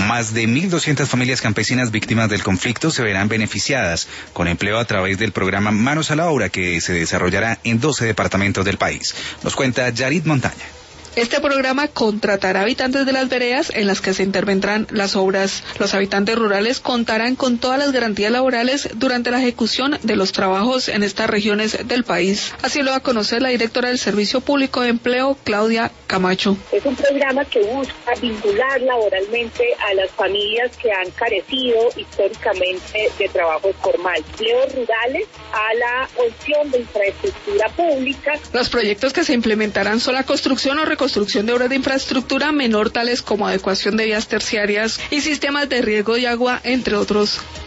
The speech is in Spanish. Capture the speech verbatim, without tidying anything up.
Más de mil doscientas familias campesinas víctimas del conflicto se verán beneficiadas con empleo a través del programa Manos a la Obra, que se desarrollará en doce departamentos del país. Nos cuenta Yarit Montaña. Este programa contratará habitantes de las veredas en las que se intervendrán las obras. Los habitantes rurales contarán con todas las garantías laborales durante la ejecución de los trabajos en estas regiones del país. Así lo va a conocer la directora del Servicio Público de Empleo, Claudia Camacho. Es un programa que busca vincular laboralmente a las familias que han carecido históricamente de trabajo formal. Empleos rurales a la opción de infraestructura pública. Los proyectos que se implementarán son la construcción o reconstrucción construcción de obras de infraestructura menor, tales como adecuación de vías terciarias y sistemas de riego y agua, entre otros.